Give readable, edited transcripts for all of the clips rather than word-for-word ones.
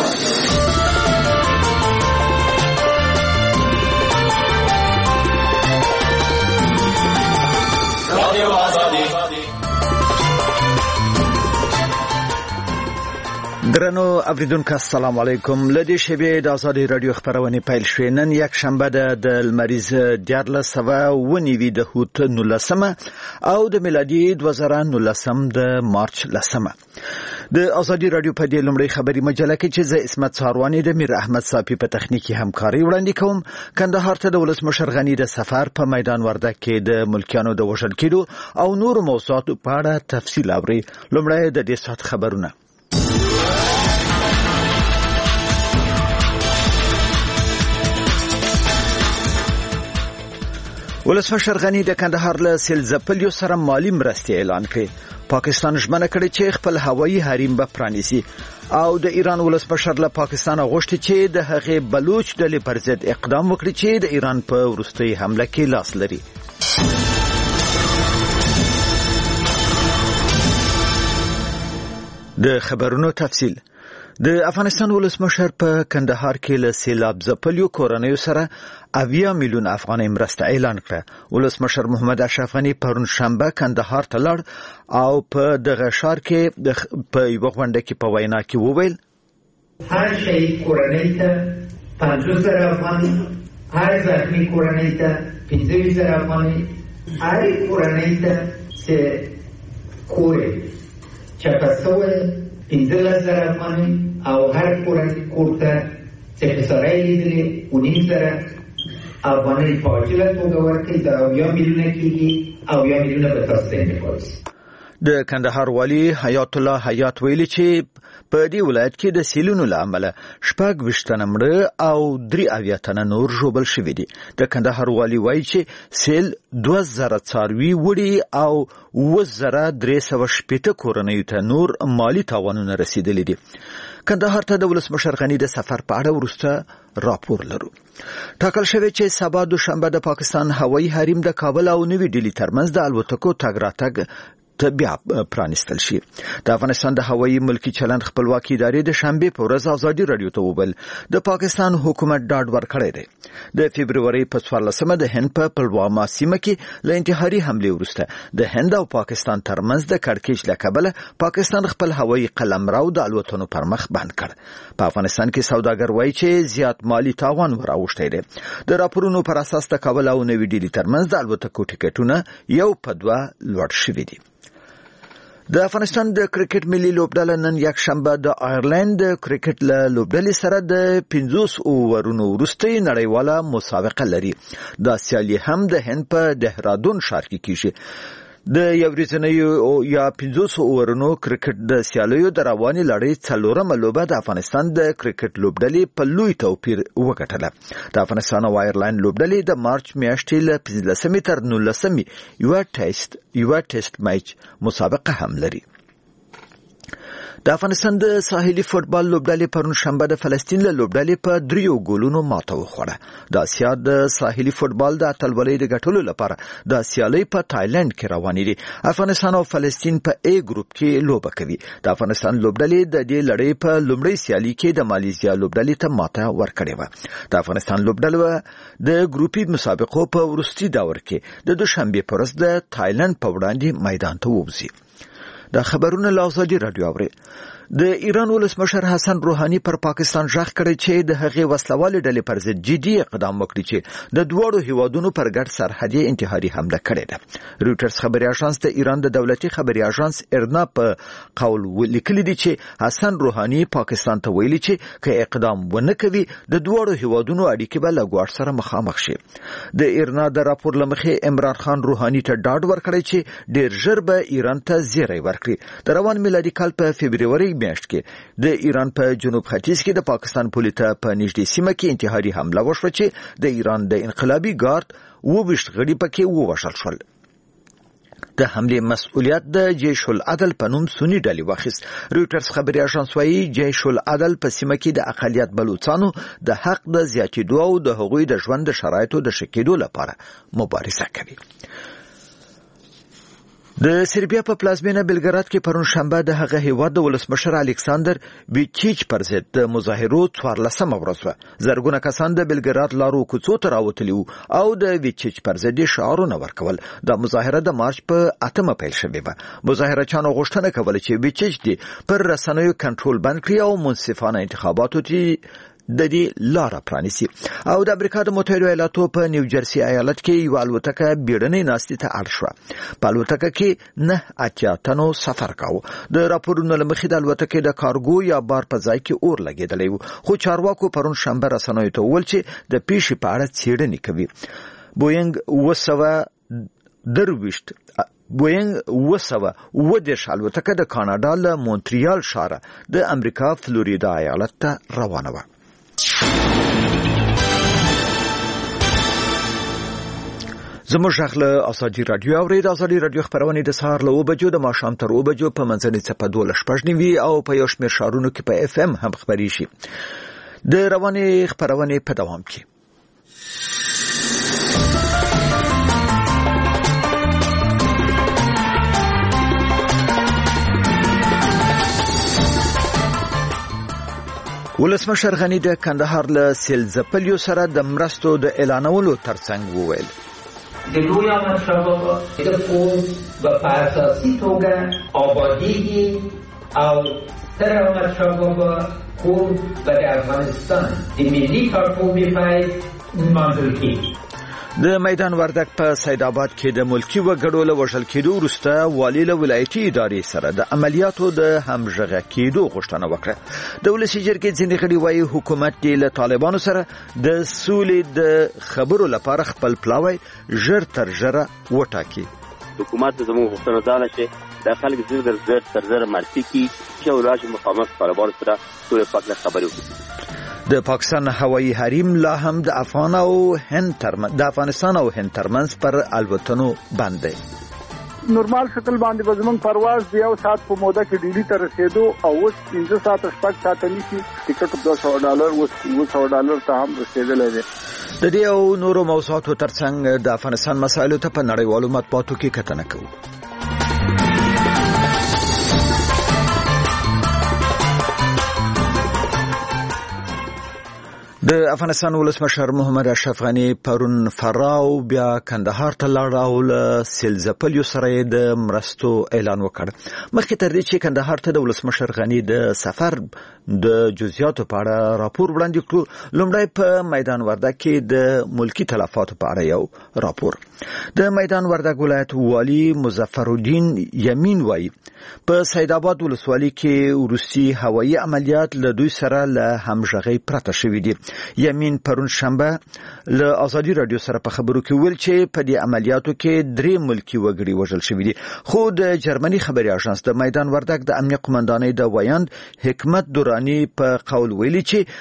درنو اوریدونکو السلام علیکم. لدی شبیه د آزادی رادیو خبرونه پیل شوې. نن یک شنبه د لمریز 1409 د هوت 19 او د میلادي 2019 د مارچ 10. د آزادی رادیو په دې لومړی خبري مجله کې چې زه اسمت ساروانی د میر احمد صافي په تخنیکی همکاري وړاندې کوم. کندهار ته د ولسمشر غنی د سفر په میدان وردګ کې د ملکیانو د وژل کېدو او نور موضوعات په اړه تفصیل اوري. لومړی د دې سات خبرونه. ولسمشر غنی د کندهار له سیل ځپلیو سره مالی مرستې اعلان کړې. پاکستان ژمنه کړې چې خپل هوایي حریم به پرانیزي او د ایران ولسمشر له پاکستان غوښتي چې د هغې بلوچ ډلې پر ضد اقدام وکړي چې د ایران په وروستۍ حمله کې لاس لري. د خبرونو تفصیل. د افغانستان ولسمشر په کندهار کې له سیلاب ځپلیو کورنیو سره 80 میلیون افغانۍ مرسته اعلان کړه. ولسمشر محمد اشرف غنی پرون شنبه کندهار ته لاړ او په دغه ښار کې په یو غونډه کې په وینا کې وویل: هر شهید کورنۍ ته 50,000 افغانۍ، هر زخمی کورنۍ ته 15,000 افغانۍ، هر کورنۍ ته چې کور چپسوه 15,000 افغانۍ او هر کور ته چې پسرای لیدلې 19,000 افغانۍ په عاجله توګه ورکړي. دا 80 میلیونه کېږي او 80 میلیونه به تاسو ته انتقال. د کندهار والی حیات الله حیات ویلي چې په دې ولایت کې د سیلونو له امله 26 تنه مړه او 3 تنه نور ژوبل شوي دي. د کندهار والی وایي چې سیل 2000 څاروي وړي او 2360 کورنیو ته نور مالی تاوانونه رسیدلي دي. کندهار ته د ولسمشر غنی د سفر په اړه وروسته راپور لرو. ټاکل شوی چې سبا دوشنبه د پاکستان هوایي حریم د کابل او نوي ډیلی ترمنځ د الوتکو تګ راتګ ته بیا پرانستل شي. د افغانستان د هوایي ملکی چلند خپلواکي ادارې د شنبه په ورځ آزادي رادیو ته وویل د پاکستان حکومت ډاډ ورکړی دی. د فبرवरी په 14مه د هند په پلوامه سیمه کې له انتحاري حمله وروسته د هند او پاکستان ترمنځ د کړکېچ له کبله پاکستان خپل هوایي قلمرو د الوتنو پر مخ بند کړ. په افغانستان کې سوداګر وایي چې زیات مالی تاوان وراوښتی دی. د راپورونو پر اساس د کابل او نوي ډیلی ترمنځ د الوتکو ټیکټونه 1 په 2 لوړ شوي دي. د افغانستان د کرکټ ملي لوبډله نن یک شنبه د آیرلند د کرکټ لوبډلې سره د 50 اوورونو وروستۍ نړیواله مسابقه لري. دا سیالي هم د هند په دهرادون ښار کې کیږي. د یو ورځنیو یا 50 اوورونو کرکټ د سیالیو د رواني لړۍ 4مه لوبه د افغانستان د کرکټ لوبډلې په لوی توپیر وګټله. د افغانستان او آیرلند لوبډلې د مارچ میاشتې له 15 تر 19 یو ټیسټ میچ مسابقه هم لري. د افغانستان د ساحلي فوتبال لوبډلې پرون شنبه د فلسطین له لوبډلې په 3 ګولونو ماته وخوړه. د اسیا د ساحلي فوتبال د اتلولۍ د ګټلو لپاره د سیالۍ په تایلند کې روانې دي. افغانستان او فلسطین په A ګروپ کې لوبه کوي. د افغانستان لوبډلې د دې لړۍ په لومړۍ سیالي کې د ماليزیا لوبډلې ته ماته ورکړې و. د افغانستان لوبډله د ګروپي مسابقو په وروستي دور کې د دوشنبه پر ورځ د تایلند په وړاندې میدان ته ووځي. د خبرونو له آزادي رادیو اوري. د ایران ولسمشر حسن روحاني پر پاکستان ژغ کړی چې د هغې وسلوالې ډلې پر ضد جدي اقدام وکړي چې د دوړو هیوادونو پر ګډ سرحدي انتحاري حمله کړې ده. رویټرز خبري اژانس د ایران د دولتي خبري اژانس ارنا په قول لیکلي دي چې حسن روحاني پاکستان ته ویلي چې که اقدام ونه کوي د دوړو هیوادونو اړیکې به له ګواښ سره مخامخ شي. د ایرنا د راپور لمخې عمران خان روحاني ته ډاډ ورکړی چې ډیر ژر به ایران ته زیری ورکړي. د روان میلادي کال په فبرवरी میاشت کې د ایران په جنوب ختیځ کې د پاکستان پولې ته په نږدې سیمه کې انتحاري حمله وشوه چې د ایران د انقلابي ګارد 22 غړي پکې ووژل شول. د حمله مسؤلیت د جیش العدل په نوم سنی ډلې واخیست. رویټرز خبري اژانس وايي جیش العدل په سیمه کې د اقلیت بلوچستانو د حق د زیاتېدو او د هغوی د ژوند د شرایطو د ښه کېدو لپاره مبارزه کوي. د سربیا په پلازمینه بلګراد کې پرون شنبه د هغه هیواد د ولسمشر الکساندر ویچیچ پر ضد د مظاهرو 14مه ورځ و. زرګونه کسان د بلګراد لارو کوڅو ته راوتلي او د ویچیچ پر ضد شعارونه ورکول. د مظاهره د مارچ په 8مه پیل شوې و. مظاهرچیانو غوښتنه کوله چې ویچیچ دی پر رسنیو کنټرول بند کړي او منصفانه انتخاباتو ته د دې لاره پرانیسي. او د امریکا د متحده ایالاتو په نیوجرسي ایالت کې یو الوتکه بیړنۍ ناستې ته اړ شوه. په الوتکه کې 9 تنو سفر کاوه. د راپورونو له مخې د الوتکې د کارګو یا بار په ځای کې اور لګېدلی و، خو چارواکو پرون شنبه رسنیو ته وویل چې د پیښې په اړه څېړنې کوي. بوینګ 910 الوتکه د کاناډا له مونټریال ښاره د امریکا فلوریدا ایالت ته روانه وه. زموږ غږ له ازادي رادیو اورید. ازادي رادیو خبرونه د سهار له 9 بجو د ماښام تر 2 بجو په منځنۍ څپه 12 او په یو شمېر ښارونو کې په اف ام هم خبري شي. د روانې خبرونه په دوام کې. ولسمشر غنی د کندهار له سیل ځپلیو سره د مرستو د اعلانولو ترڅنګ وویل د لوی احمدشاه بابا د کور په اساسي توګه آبادیږي او تر احمدشاه بابا کور په افغانستان د ملي ټاکنو په منځل کې. د میدان وردګ په سید آباد کې د ملکی وګړو له وژل کېدو وروسته والي له ولایتي ادارې سره د عملیاتو د همغږي کېدو غوښتنه وکړه. د ولسي جرګې ځینې غړي وايي حکومت له طالبانو سره د سولې د خبرو لپاره خپل پلاوی ژر تر ژره وټاکي. حکومت زموږ غوښتنه ده چې د خلک زړه تر زړه مرسي کی چې ولایت مقاومت طالبانو سره ټول پاک خبرې وکړي. د پاکستان هوایي حریم لا هم د افغانستان او هند ترمنځ پر الوتنو بند دی. نورمال شکل باندې وزمن پرواز دی او سات په موده کې ډیلی ته رسیدو او اوس 15 ساعت شپږ ساعت نیسی ټیکټ $200 اوس $200 ته هم رسیدلی دی. د دې او نورو موضوعاتو ترڅنګ د افغانستان مسایلو ته په نړیوالو مطبوعاتو کې کتنه کوو. د افغانستان ولسمشر محمد اشرف غنی پرون فراو بیا کندهار ته لاړ او له سیل ځپلیو سره د مرستو اعلان وکړ. مخکې تر دې چې کندهار ته د ولسمشر غنی د سفر د جزئیاتو په اړه راپور وړاندې کړو، لومړی په میدان وردګ کې د ملکی تلفاتو په اړه یو راپور. د میدان وردګ ولایت والی مظفر الدین یمین وایي په سید آباد ولسوالۍ کې وروستي هوایي عملیات له دوی سره له همغږۍ پرته شوي دي. یمین پرون شنبه له ازادي رادیو سره په خبرو کې ویل چې په دې عملیاتو کې 3 ملکی وګړي وژل شوي دي. خو د جرمني خبري اژانس د میدان وردګ د امنیت قومندانۍ د ویاند حکمت دورانی په قول ویلي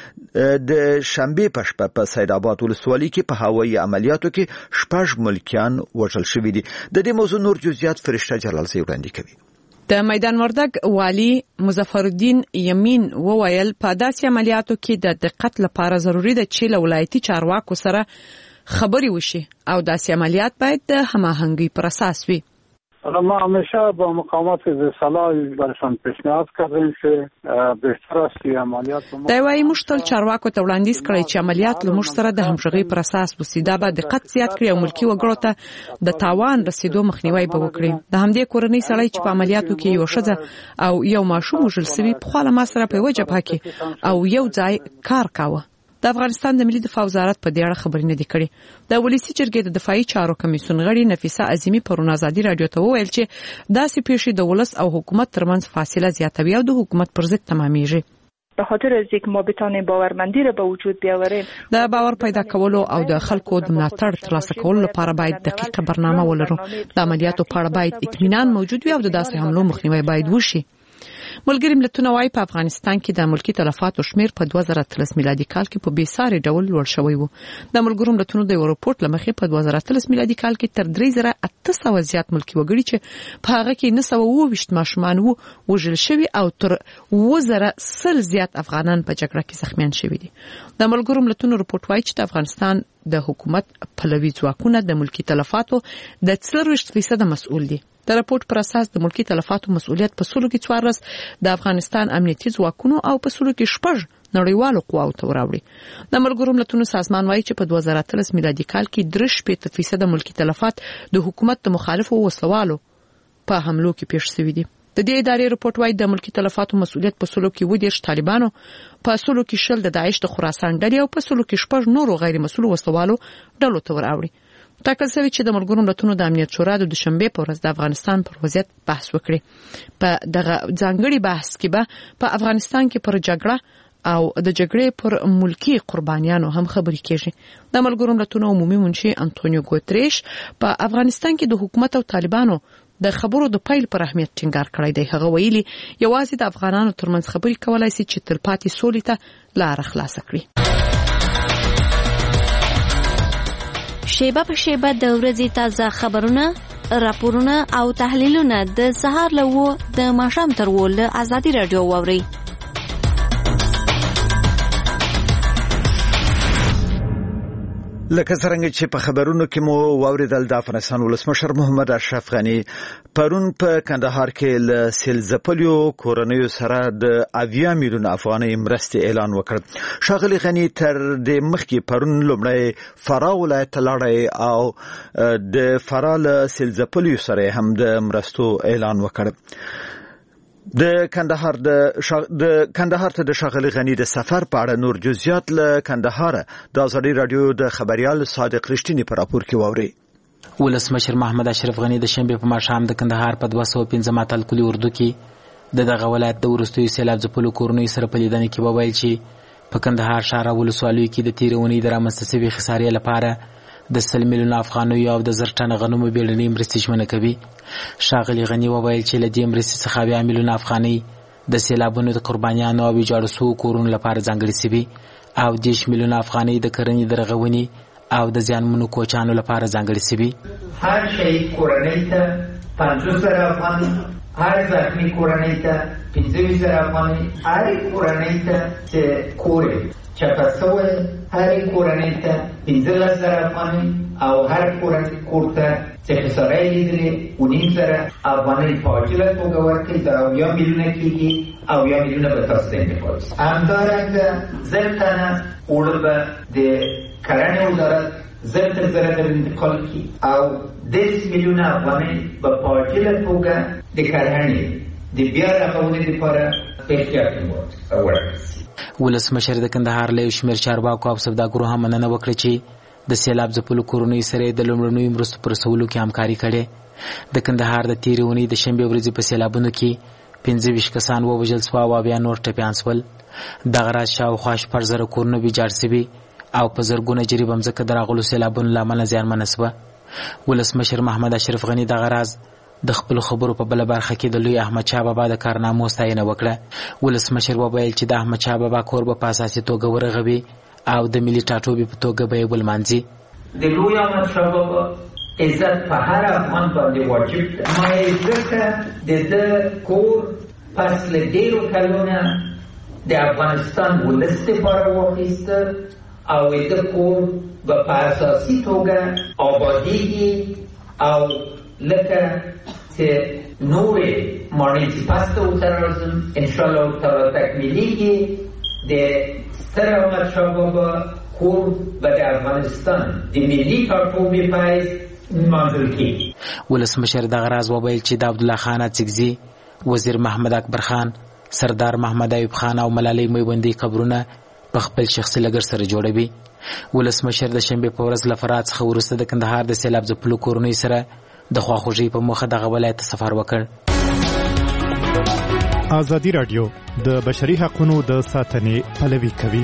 چې د شنبه په شپه په سید آباد ولسوالۍ کې په هوایي عملیاتو کې 6 ملکیان وژل شوي دي. د دې موضوع نور جزئیات فرشته جلال زی وړاندې کوي. د میدان وردګ والی مظفر الدین یمین وویل په داسې عملیاتو کې د دقت لپاره ضروری ده چې له ولایتي چارواکو سره خبري وشي او داسې عملیات باید د هماهنګۍ پر اساس وي. ما همیشه با مقامات صلاح برشان پیشنهاد کردیم که بهتر است که عملیات دا وايي مشتل چارواکو ته وړاندیز کړی چې عملیات له موږ سره د همغږۍ پر اساس وسي. دا به دقت زیات کړي او ملکی وګړو ته د تاوان رسیدو مخنیوي به وکړي. د همدې کورنۍ سړی چې په عملیاتو کې یو ښځه او یو ماشوم وژل شوی په خاله ما سره په وجه کې او یو ځای کار کاوه. د افغانستان د ملي دفاع وزارت په دې اړه خبرې نه دي کړې. د ولسی جرګې د دفاعي چارو کمیسیون غړي نفیسه عظیمی پرون ازادي رادیو ته وویل چې داسې پیښې د ولس او حکومت ترمنځ فاصله زیاتوي او د حکومت پر ضد تمامېږي. به خاطر از اینکه ما بتانیم باورمندی را به وجود بیاوریم د باور پیدا کولو او د خلکو د ملاتړ ترلاسه کولو لپاره باید دقیقه برنامه ولرو. د عملیاتو په اړه باید اطمینان موجود وي او د داسې حملو مخنیوي باید وشي. ملګری ملتونه وايي په افغانستان کې د ملکی تلفاتو شمیر په 2013 میلادي کال کې په بیساري ډول لوړ شوی وو. د ملګرو ملتونو د رپورت لمخې په 2013 میلادي کال کې تر 3800 زیات ملکی وګړي چې په هغه کې 920 ماشومان وو وژل شوی او تر 2000 زیات افغانان په جګړه کې زخمیان شوي دي. د ملګرو ملتونو رپورت وايي چې د افغانستان د حکومت پلوي ځواکونه د ملکی تلفاتو د 40% مسؤل دي. د راپورټ پر اساس د ملکی تلفاتو مسؤلیت په سلو کې 14 د افغانستان امنیتي ځواکونو او په سلو کې 6 نړیوالو قواو ته وراوړي. د ملګرو ملتونو سازمان وایي چې په 2013 میلادي کال کې 3% ملکی تلفات د حکومت د مخالفو وسلوالو په حملو کې پیښ شوي دي. د دې ادارې راپورټ وایي د ملکی تلفاتو مسؤلیت په سلو کې 10 طالبانو، په سلو کې 10 د داعش د خراسان ډلې او په سلو کې 6 نورو غیر مسؤل وسلوالو ډلو ته وراوړي. ټاکل شوی چې د ملګرو ملتونو د امنیت شورا د دوشنبه په ورځ د افغانستان پر وضعیت بحث وکړي. په دغه ځانګړي بحث کې به په افغانستان کې پر جګړه او د جګړې پر ملکی قربانیانو هم خبرې کیږي. د ملګرو ملتونو عمومي منشي انټونیو ګوتریش په افغانستان کې د حکومت او طالبانو د خبرو د پیل پر اهمیت ټینګار کړی دی. هغه ویلي یوازې د افغانانو ترمنځ خبرې کولای شي چې تلپاتې سولې ته لار خلاص کړي. شیبه په شیبه د ورځې تازه خبرونه، راپورونه او تحلیلونه د سهار له 9 د ماښام تر 10 له ازادي رادیو واوري. لکه څنګه چې په خبرونو کې مو واوریدل، د افغانستان ولسمشر محمد اشرف غنی پرون په کندهار کې له سیلځپلیو کورنیو سره د 80 میلیون افغانۍ مرستې اعلان وکړ. ښاغلي غنی تر دې مخکې پرون لومړی فراه ولایت ته لاړی او د فراه له سیلځپلیو سره هم د مرستو اعلان وکړ. د کندهار ته د ښاغلي غنی د سفر په اړه نور جزئیات له کندهار د ازادي رادیو د خبريال صادق رښتینی په راپور کې واوري. ولسمشر محمد اشرف غنی د شنبه په ماښام د کندهار په 215 ماتل کلی اردو کې دغه ولایت د ورستوي سیلاب ځپلو کورنۍ سره په لیدنه کې وویل چې په کندهار ښار او ولسوالۍ کې د تیرونې د رامنځته شوي خسارې لپاره د 100 میلیون افغانیو او د 1000 ټنه غنمو بیړنۍ مرستې ژمنه کوي. ښاغلي غنی وویل چې له دې مرستې څخه 20 میلیون افغانۍ د سیلابونو د قربانیانو او ویجاړو شوو کورونو لپاره ځانګړې شوي او 10 میلیون افغانۍ د کرنې د رغونې او د زیانمنو کوچانو لپاره ځانګړې شوي. هر شهید کورنۍ ته 50,000 افغانۍ، هر زخمی کورنۍ ته 15,000 افغانۍ، هر کورنۍ ته چې کور چپه شوی هر کورنۍ ته 15,000 افغانۍ او هر کور ته چې خسارې لیدلې 19,000 افغانۍ په عاجله توګه ورکړي. دا 10 میلیونه کېږي او 10 میلیونه به تاسو ته انتقال شي. همدارنګه 1000 ټنه اوړه به د کرنې وزارت 1000 زره انتقال کړي او 10 میلیونه افغانۍ به په عاجله توګه د کرنې د بیا رغونې لپاره احتیاطي ورکړي. ولسمشر د کندهار له شمیر چارواکو او سوداګرو هم مننه وکړه چې د سیلاب ځپلو کورنۍ سره د لومړنیو مرستو پر رسولو کې همکاري کړې. د کندهار د تیرې اونۍ د شنبې ورځې په سیلابونو کې 25 کسان ووژل شول او بیا نور ټپیان شول. دغه راز شاوخوا 1000 کورونه ویجاړ شوي او په زرګونه جریب مځکه د راغلو سیلابونو له امله زیانمنه شوه. ولسمشر محمد اشرف غنی دغه راز د خپل خبرو په بل برخه کې د لوی احمد شاه بابا د کارنامو ستاینه وکړه. ولسمشر وویل چې د احمد شاه بابا کور به په اساسي توګه ورغوي او د ملي ټاټوبې په توګه به یې ولمانځي. د لوی احمد شاه بابا عزت په هر افغان باندې واجب ده. ما ځکه د ده کور پس له ډېرو کلونه د افغانستان ولس لپاره واخیسته او د ده کور به په اساسي توګه آبادیږي او لکه چې نورې ماڼۍ چې پس ته ورسره راځم انشاءالله تعالی تکمیلیږي. د ستر احمد شاه بابا کور به د افغانستان د ملي ټاټوبې په حیث نمانځل کېږي. ولسمشر دغه راز وویل چې د عبدالله خان اڅکزي، وزیر محمد اکبر خان، سردار محمد ایوب خان او ملالۍ میوندۍ قبرونه په خپل شخصي لګښت سره جوړوي. ولسمشر د شنبې په ورځ له فراه څخه وروسته د کندهار د سیلاب ځپلو کورنۍ سره د خواخوږۍ په موخه دغه ولایت ته سفر وکړ. ازادي رادیو د بشري حقوقو د ساتنې پلوي کوي.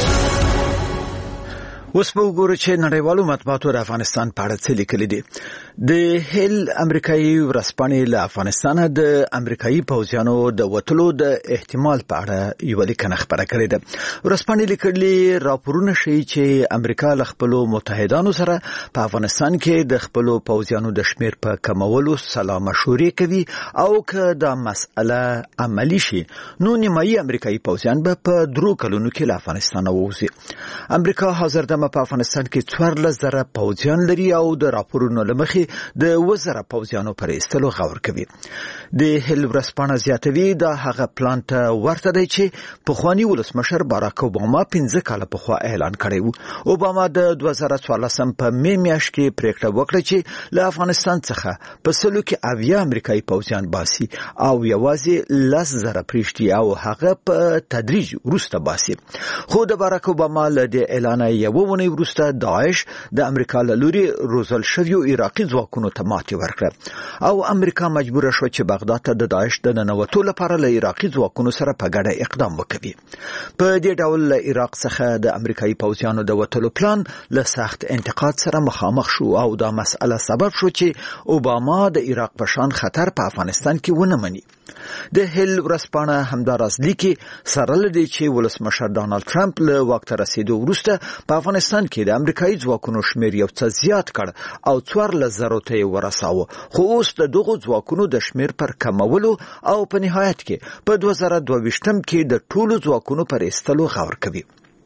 اوس په وګورو چې نړیوالو مطبوعاتو د افغانستان په اړه څه لیکلي دي. د هیل امریکایي ورځپاڼې له افغانستانه د امریکایي پوځیانو د وټلو د احتمال په اړه یو لیکنه خبره کړې ده. ورځپاڼې لیکلي راپورونه ښیي چې امریکا له خپلو متحدانو سره په افغانستان کې د خپلو پوځیانو د شمیر په کمولو سلا مشورې کوي او که دا مسأله عملی شي نو نیمایي امریکایي پوځیان به په 3 کلونو کې له افغانستان ووځي. امریکا حاضر دمه په افغانستان کې 14,000 پوځیان لري او د راپورونو له مخې د 1000 پوځیانو پر ایستلو غور کوي. د هیل ورځپاڼه زیاتوي دا هغه پلان ته ورته دی چې پخوانی ولسمشر باراک اوباما 15 کاله پخوا اعلان کړی و. اوباما د 2014 په می میاشت کې پریکړه وکړه چې له افغانستان څخه په سلو کې 80 امریکایي پوځیان باسي او یوازې 10,000 پریشتي او هغه په تدریج وروسته باسي. خو د باراک اوباما له دې اعلان یو ونی وروسته داعش د امریکا له لوري روزل شوی عراقي ځواکونو ته ماتې ورکړه او امریکا مجبور شو چې بغداد ته د داعش د ننوتو لپاره له عراقي ځواکونو سره په ګډه اقدام وکړي. په دې ډول له عراق څخه د امریکایي پوځیانو د وټلو پلان له سخت انتقاد سره مخامخ شو او دا مسأله سبب شو چې اوباما د عراق په شان خطر په افغانستان کې ونه مني. د هیل ورځپاڼه همداراز لیکي سره لدی چې ولسمشر ډانلډ ټرمپ له واک ته رسیدو وروسته په افغانستان کې د امریکایي ځواکونو شمیر یو څه زیات کړ او 14,000 ته ورساوه. خو اوس د دغو ځواکونو د شمیر پر کمولو او په نهایت کې په 2022 کې د ټولو ځواکونو پر ایستلو غور کوي.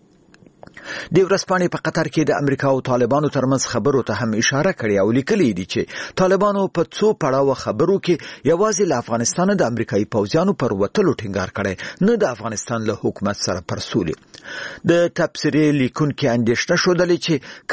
د ورځپاڼې په قطر کې د امریکا او طالبانو ترمنځ خبرو ته هم اشاره کړې او لیکلي دي چې طالبانو په څو پړاو خبرو کې یوازې له افغانستان د امریکایي پوځیانو پر وټلو ټینګار کړي نه د افغانستان له حکومت سره پر سولې. د تبصرې لیکونکو اندېښنه شولې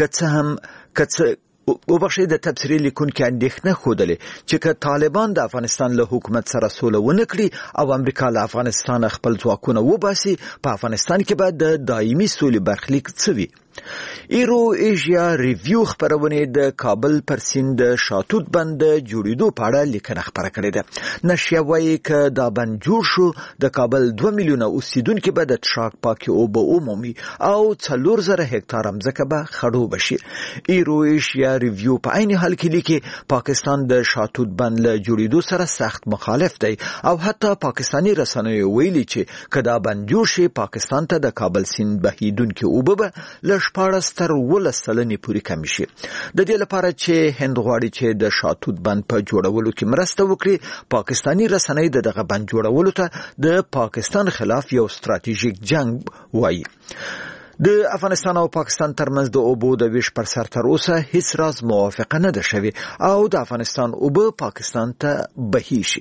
چې د تبصرې لیکونکو اندېښنه خوده چې که طالبان د افغانستان له حکومت سره سوله ونه کړي او امریکا له افغانستان خپل ځواکونه وباسي په افغانستان کې به د دایمي سولې برخلیک څه وي. ایرو ایشیا ریویو خبرونه د کابل پر سیند شاتوت بند جوړیدو په اړه لیکنه خبره کړې ده. نشریه وايي چې دا بند جوړ شو د کابل 2 میلیونه اوسیدونکو به د څښاک پاکي اوبه عمومي او 4,000 هکتار ځمکه به خړوب شي. ایرو ایشیا ریویو په عین حال کې لیکي پاکستان د شاتوت بند له جوړیدو سره سخت مخالف دی او حتی پاکستانی رسنیو ویلي چې کدا بند جوړ شي پاکستان ته د کابل سیند بهیدونکو اوبه له 14 تر 18 سلنې پورې کم شي. د دې لپاره چې هند غواړي چې د شاتوت بند په جوړولو کې مرسته وکړي پاکستانی رسنۍ دغه بند جوړولو ته د پاکستان خلاف یو ستراتیژیک جنگ وایي. د افغانستان او پاکستان ترمنځ د اوبو د ویش پر سر تر اوسه هیڅ راز موافقه نه ده شوې او د افغانستان اوبه پاکستان ته بهي شي.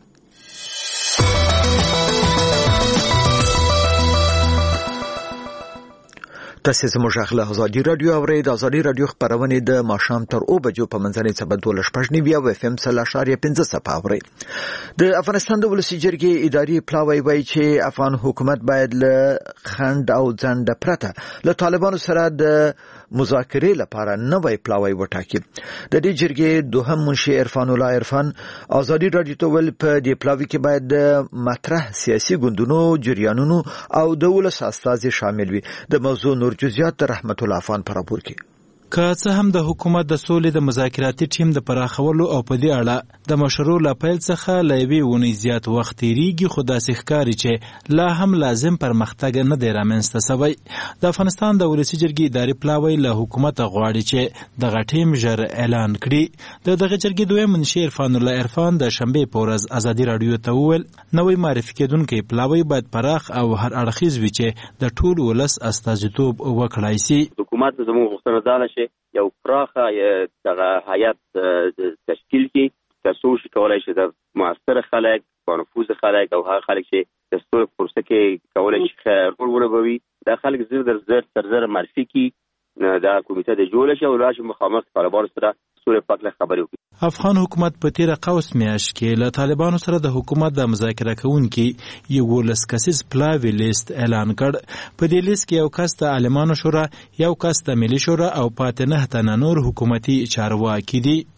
تاسو زموږ غږ ازادي رادیو اورئ. د ازادي رادیو خبرونه د ماښام تر 2 بجو په منځنۍ سبا 12:15 او اف ام 0.5 صفه اورئ. د افغانستان د ولسی جرګې اداري پلاوی وایي چې افغان حکومت باید له خند او ځنډ پرته له طالبانو سره د مذاکرې لپاره نوې پلاوی وټاکي. د دې جرګې دوهم منشي عرفان الله عرفان ازادي رادیو ته ول په دې پلاوی کې باید د مطرح سیاسي ګوندونو جریانونو او د ولس استازي شامل وي. د موضوع نور جزئیات رحمت الله افغان پر راپور کې که څه هم د حکومت د سولې د مذاکراتي ټیم د پراخولو او په دې اړه د مشورو لا پیل څخه لا یوې ونې زیات وخت تیریږي خو داسې ښکاري چې لا هم لازم پرمختګ نه دی رامنځته سوی. د افغانستان د ولسي جرګې اداري پلاوی له حکومت غواړي چې دغه ټیم ژر اعلان کړي. دغه جرګې دویم منشي عرفان الله عرفان د شنبې په ورځ ازادي رادیو ته وویل نوې معرفي کېدونکی پلاوی باید پراخ او هر اړخیز وي چې د ټول ولس استازیتوب وکړای شي. حکومت زموږ غوښتنه ده چې یو پراخه دغه هیئت تشکیل کړي ترڅو چې کولای شي د موثر خلک با نفوذ خلک او هغه خلک چې د ستوري پروسه کې کولای شي رول ولوبوي دا خلک زر معرفي کړي دا کمیټه د جوړه شي او راشي مخامخ طالبانو سره سوري پاک له خبرې وکړي. افغان حکومت په تیر قوس میاشت کې له طالبانو سره د حکومت د مذاکره کوونکي یو لسکسیز پلاوی لیست اعلان کړ. په دې لیست کې یو کس د عالمانو شورا، یو کس د ملي شورا او پاتې 9 تنه نور حکومتي چارواکي دي.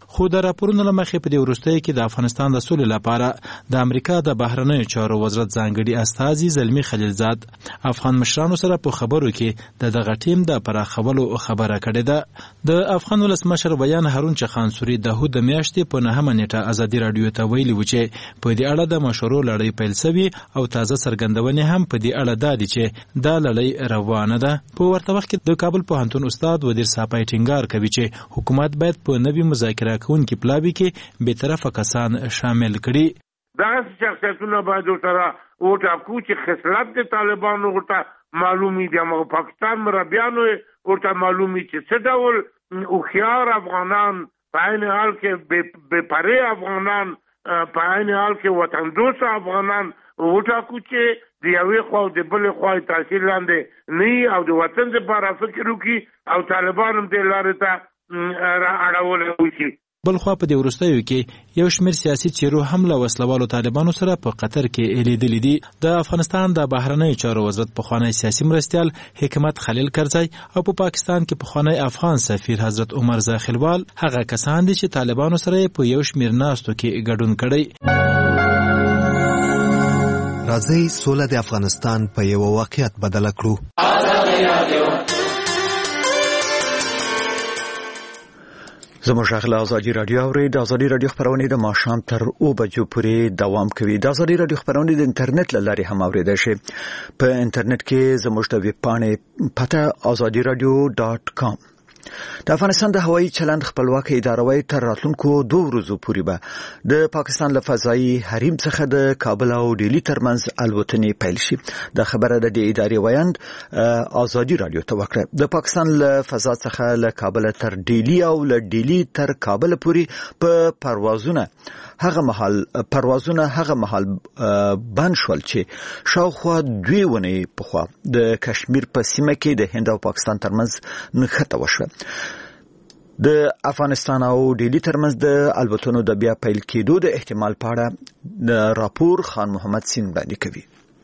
خو د راپورونو له مخې په دې وروستیو کې د افغانستان د سولې لپاره د امریکا د بهرنیو چارو وزارت ځانګړي استازي زلمي خلیلزاد افغان مشرانو سره په خبرو کې دغه ټیم د پراخولو خبره کړې ده. د افغان ولسمشر بیان هارون چخان سوري د هود میاشتې په 9 نیټه ازادي رادیو ته ویلي و چې په دې اړه د مشورو لړۍ پیل شوې او تازه څرګندونې هم په دې اړه ده چې دا لړۍ روانه ده. په ورته وخت کې د کابل پوهنتون استاد ودیر صاحب ټینګار کوي چې حکومت باید په نوي مذاکره کوونکي پلاوي کې به طرفه کسان شامل کړي. دغه شخصیتونه باید سره وټاکو چې خصلت د طالبانو ورته معلومي دي، موږ پاکستان مربیانو ورته معلومي چې څه ډول هوښیار افغانان په عین حال کې بې پرې افغانان په عین حال کې وطن دوست افغانان وټاکو چې د یوې خوا او د بلې خوا تاثیر لاندې نه او د وطن لپاره فکر وکړي او طالبان هم دې لارې ته اړولی وشي. بلخوا په دې وروستیو کې یو شمېر سیاسي څیرو هم له وسلوالو طالبانو سره په قطر کې لیدلي دي. د افغانستان د بهرنیو چارو وزارت پخوانی سیاسي مرستیال حکمت خلیل کرزی او په پاکستان کې پخوانی افغان سفیر حضرت عمر زاخیلوال هغه کسان دي چې طالبانو سره په یو شمېر ناستو کې ګډون کړی. راځي سوله د افغانستان په یو واقعیت بدل کړو. زموږ غږ له ازادي رادیو اورئ. د ازادي رادیو خپرونې د ماښام تر 2 بجو پورې دوام کوي. د ازادي رادیو خپرونې د انټرنیټ له لارې هم اوریدای شئ. په انټرنیټ کې زموږ د ویب پاڼې پته azadiradio.com. د افغانستان د هوایي چلند خپلواکه اداره وایي تر راتلونکو 2 ورځو پورې به د پاکستان له فضایي حریم څخه د کابل او ډیلی ترمنځ الوتنې پیل شي. د خبره د دې ادارې ویاند ازادي رادیو ته وکړه. د پاکستان له فضا څخه له کابل تر ډیلی او له ډیلی تر کابل پورې په پروازونه هغه مهال بند شول چې شاوخوا 2 ونې پخوا د کشمیر په سیمه کې د هند او پاکستان ترمنځ نښته وشوه. د افغانستان او ډیلی ترمنځ د الوتنو د بیا پیل کېدو د احتمال په اړه د راپور خان محمد سین باندې کوي.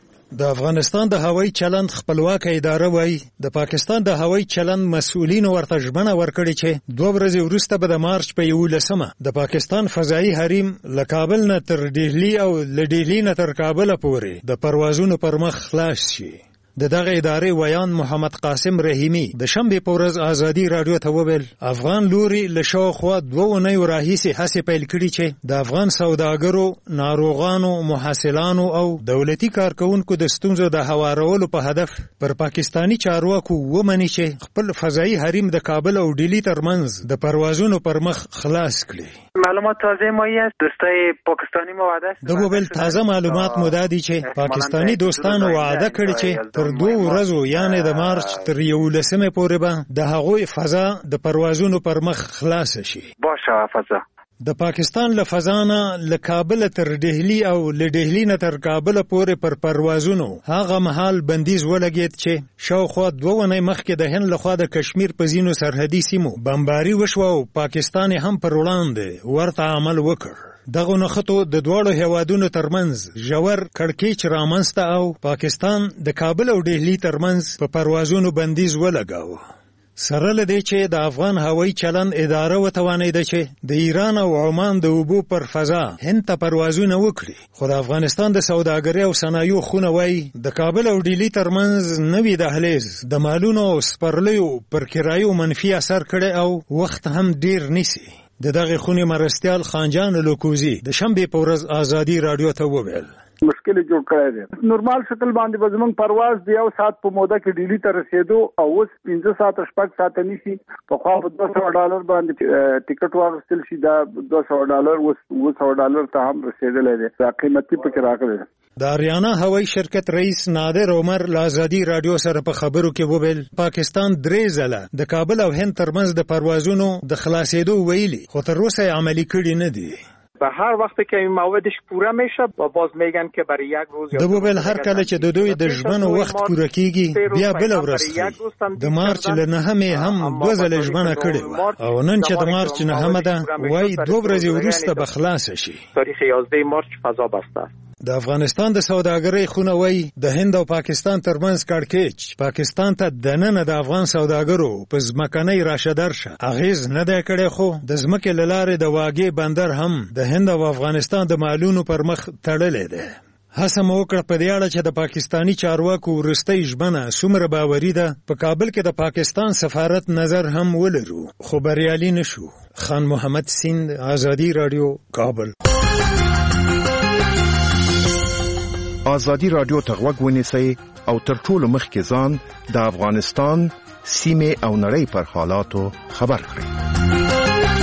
د افغانستان د هوایي چلند خپلواکه اداره وایي د پاکستان د هوایي چلند مسؤلین ورته ژمنه ورکړې چې 2 ورځې وروسته به د مارچ په 11مه د پاکستان فضایي حریم له کابل نه تر ډیلی او له ډیلی نه تر کابل پورې د پروازونو پر مخ خلاص شي. د دغه ادارې ویان محمد قاسم رحیمی د شنبې په ورځ ازادي رادیو ته وویل افغان لوري له شاوخوا 2 اونیو راهیسې هڅې پیل کړي چې د افغان سوداګرو، ناروغانو، محصلانو او دولتي کارکونکو د ستونزو د هوارولو په هدف پر پاکستانی چارواکو ومني چې خپل فضایي حریم د کابل او ډیلی ترمنځ د پروازونو پر مخ خلاص کړي. معلومات تازه مایی است. دوستای پاکستانی وعده است. د وویل تازه معلومات مدادي چې پاکستانی دوستانو وعده کړی چې تر 2 ورځو یعنی د مارچ تر 11مه پورې به د هغوی فضا د پروازونو پر مخ خلاص شي. باشه فضا د پاکستان له فضانه له کابل تر ډهلی او له ډهلی نه تر کابل پورې پر پروازونو هغه مهال بندیز ولګید چې شاوخوا 2 ونې مخکې د هند لخوا د کشمیر په ځینو سرحدي سیمو بمباري وشوه او پاکستان هم پر وړاندې ورته عمل وکړ. دغه نخټو د دواړو هیوادونو ترمنځ ژور کړکېچ رامنځته او پاکستان د کابل او ډهلی ترمنځ په پروازونو بندیز ولګاوه. سره له دې چې د افغان هوایي چلند اداره وتوانېده چې د ایران او عمان د اوبو پر فضا هند ته پروازونه وکړي، خو د افغانستان د سوداګرۍ او صنایعو خونه وایي د کابل او ډیلی ترمنځ نوي دهلیز د مالونو او سپرلیو پر کرایو منفي اثر کړی او وخت هم ډیر نیسي. د دغه خونې مرستیال خانجان لوکوزی د شنبې په ورځ ازادي رادیو ته وویل مشکل جوړ کړی دی. نورمال شکل باندې به زموږ پرواز دی 1 ساعت په موده کې ډیلی ته رسیدو او اوس 15 ساعت شپږ ساعت نیسي. په خوا په $200 باندې ټیکټ واغستل شي دا $200 اوس $200 ته هم رسیدلی دی. دا قیمتي پکې راغلی دی. د اریانا هوایي شرکت رئیس نادر عمر لازادي رادیو سره په خبرو کې وویل پاکستان 3 ځله د کابل او هند ترمنځ د پروازونو د خلاصېدو ویلي خو تر اوسه عملی کړي نه دي. به هر وقت که این موادش پوره میشه و باز میگن که برای 1 روز د وویل هر کله چې د دوی د ژمنو وخت پوره کیږي بیا بل ورځ د مارچ له 9مې هم 2 ځله ژمنه کړې او نن چې د مارچ 9مه ده وایي 2 ورځې وروسته به خلاص شي. تاریخ 11 مارچ فضا بسته است. د افغانستان د سوداګرۍ خونه وایي د هند او پاکستان ترمنځ کړکېچ پاکستان ته دننه د افغان سوداګرو په ځمکنۍ راشه درشه اغیز نه دی کړی، خو د ځمکې له لارې د واګې بندر هم د هند او افغانستان د مالونو پر مخ تړلی دی. هڅه مو وکړه په دې اړه چې د پاکستاني چارواکو وروستۍ ژمنه څومره باوري ده. په کابل کې د پاکستان سفارت نظر هم ولرو، خو بریالي نشو. خان محمد سیند، آزادی رادیو، کابل. آزادی رادیو ته غوږ ونیسئ او تر ټولو مخکې ځان د افغانستان سیمې او نړۍ پر حالاتو خبر کړئ.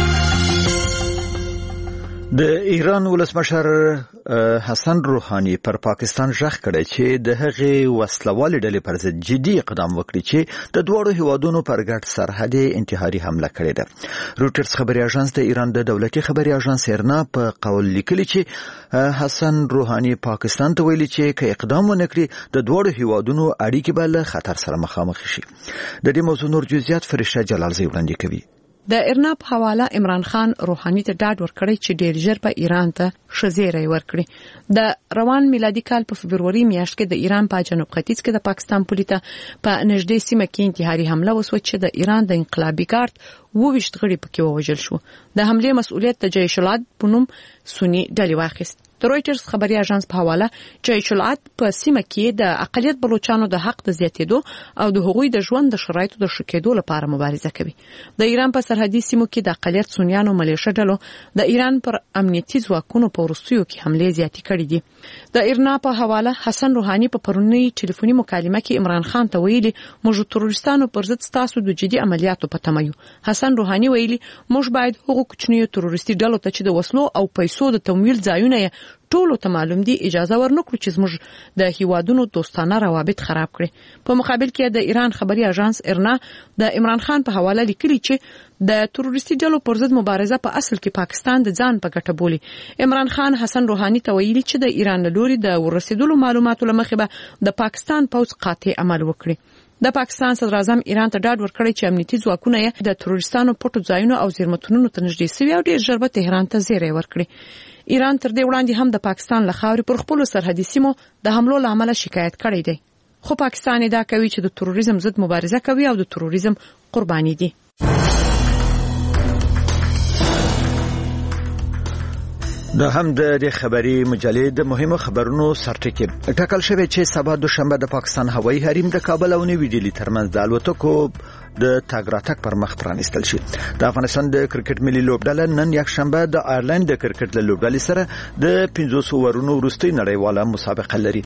د ایران ولسمشر حسن روحاني پر پاکستان ژغ کړی چې د هغې وسلوالې ډلې پر ضد جدي اقدام وکړي چې د دواړو هیوادونو پر ګډ سرحد انتحاري حمله کړې ده. روټرز خبري اژانس د ایران د دولتي خبري اژانس ایرنا په قول لیکلي چې حسن روحاني پاکستان ته ویلي چې که اقدام ونه کړي د دواړو هیوادونو اړیکې به له خطر سره مخامخ شي. د دې موضوع نور جزئیات فرشته جلالزی وړاندې کوي. د ارنا په حواله عمران خان روحاني ته ډاډ ورکړی چې ډیر ژر په ایران ته شزيري ورکړي. د روان میلادي کال په فبروري میاشت کې د ایران په جنوب ختیځ کې د پاکستان پولیسو په نږدې سیمه کې انتحاري حمله وسوه چې د ایران د انقلابي ګارد 22 غړي پکې ووژل شو. د حمله مسؤلیت د جیش العدل په نوم سنی ډلې واخیست. د رويټرز خبري اژانس په حواله جیش العدل په سیمه کې د اقلیت بلوچستانو د حق د زیاتېدو او د حقوقي د ژوند د شرایطو د ښه کېدو لپاره مبارزه کوي. د ایران په سرحدي سیمو کې د اقلیت سنیانو ملیشه ډلو د ایران پر امنیتي ځواکونو په وروستیو کې حمله زیاتې کړې دي. د ایرنا په حواله حسن روحاني په پرونی ټلیفوني مکالمه کې عمران خان ته ویلي موږ تروریستانو پر ضد تاسو د جدي عملیاتو په تمه یو. حسن روحاني ویلي موږ باید هغو کوچنیو تروریستي ډلو ته چې د وسلو او پیسو د تمویل ځایونه ټولو ته معلوم دي اجازه ورنکړو چې زموږ د هیوادونو دوستانه روابط خراب کړي. په مقابل کې د ایران خبري اژانس ایرنا د عمران خان په حواله لیکلي چې د تروریستي ډلو پر ضد مبارزه په اصل کې پاکستان د ځان په ګټه بولي. عمران خان حسن روحاني ته ویلي چې د ایران له لوري د ورسېدلو معلوماتو لمخې به د پاکستان پوځ قاطع عمل وکړي. د پاکستان صدر اعظم ایران ته ډاډ ورکړی چې امنیتي ځواکونه یې د تروریستانو پټو ځایونو او زیرمتونونو ته نږدې سوي او ډیر ژر به تهران ته زیری ورکړي. ایران تر دې وړاندې هم د پاکستان له خاورې پر خپل سرحدي سیمو د حملو لامل شکایت کړی دی. خو پاکستان دا کوي چې د تروریزم ضد مبارزه کوي او د تروریزم قرباني دي. د هم د خبري مجلې د مهمو خبرونو سرټکی ټاکل شوی چې سبا دوشنبه د پاکستان هوایي حریم د کابل او نوي ډیلی ترمنځ د الوتکو د تګ راتګ پر مخ پرانیستل شي. د افغانستان د کرکټ ملي لوبډله نن یک شنبه د آیرلند د کرکټ لوبډلې سره د 500 ورونو وروستۍ نړیواله مسابقه لري.